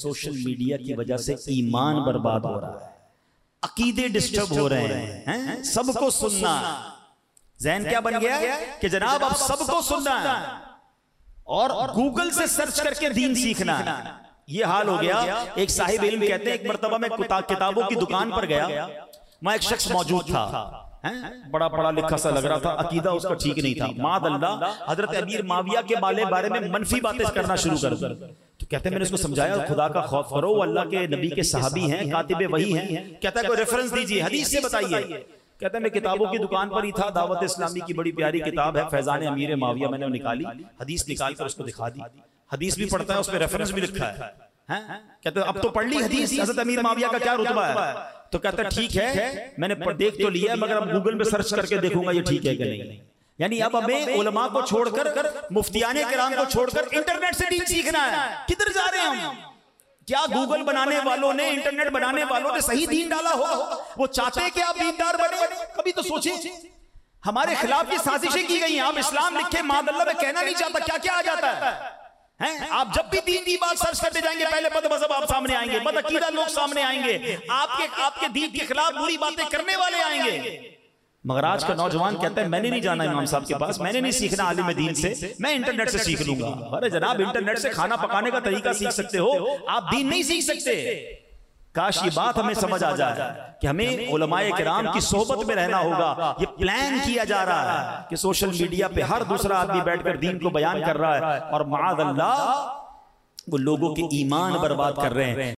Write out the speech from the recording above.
Social media की वजह से ईमान बर्बाद हो रहा है, अकीदे डिस्टर्ब हो रहे हैं, सबको सुनना। ज़हन क्या बन गया कि जनाब अब सबको सुनना और गूगल से सर्च करके दीन सीखना। ये हाल हो गया। एक साहिब इल्म कहते हैं, एक मर्तबा मैं किताबों की दुकान पर गया, वहां एक शख्स मौजूद था, बड़ा पढ़ा लिखा सा लग रहा था, अकीदा उसका ठीक नहीं था। मादअल्लाह हजरत अमीर माविया के बारे में मनफी बातें करना शुरू कर दी। तो कहते हैं मैंने उसको समझाया, खुदा का खौफ करो, अल्लाह के नबी के सहाबी हैं, कातिबे वही हैं। कहता है कोई रेफरेंस दीजिए, हदीस से बताइए। कहता है मैं किताबों की दुकान पर ही था, दावत इस्लामी की बड़ी प्यारी किताब है फैजान अमीर माविया, मैंने निकाली, हदीस निकाल कर उसको दिखा दी। हदीस भी पढ़ता है, उसमें रेफरेंस भी लिखा है। कहते अब तो पढ़ ली हदीस, हज़रत अमीर माविया का क्या रुतबा है। तो कहता ठीक है मैंने देख तो लिया, मगर अब गूगल में सर्च करके देखूंगा ये ठीक है कि नहीं। यानी अब हमें उलमा को छोड़कर, मुफ्तियाने किराम को छोड़कर इंटरनेट से दीन सीखना है। किधर जा रहे हैं हम? क्या गूगल बनाने वालों ने, इंटरनेट बनाने वालों ने सही दीन डाला हो? वो चाहते हैं कि आप दीनदार बने? कभी तो सोचे। हमारे खिलाफ की साजिशें की गई हैं। आप इस्लाम लिखे, मादअल्लाह में कहना नहीं चाहता, क्या क्या आ जाता है। आप जब भी दीन की बात सर्च करते जाएंगे, पहले बदमज़हब आप सामने आएंगे, बदअकीदा लोग सामने आएंगे, आपके दीन के खिलाफ बुरी बातें करने वाले आएंगे। मगर आज का नौजवान कहता है मैंने नहीं जाना इमाम साहब के पास, मैंने नहीं सीखना आलिम दीन से, मैं इंटरनेट से सीख लूंगा। अरे जनाब, इंटरनेट से खाना पकाने का तरीका सीख सकते हो, आप दीन नहीं सीख सकते। काश ये बात हमें समझ आ जाए कि हमें उलमाए किराम की सोहबत में रहना होगा। ये प्लान किया जा रहा है कि सोशल मीडिया पे हर दूसरा आदमी बैठकर दीन को बयान कर रहा है और माअज़ल्लाह वो लोगों के ईमान बर्बाद कर रहे हैं।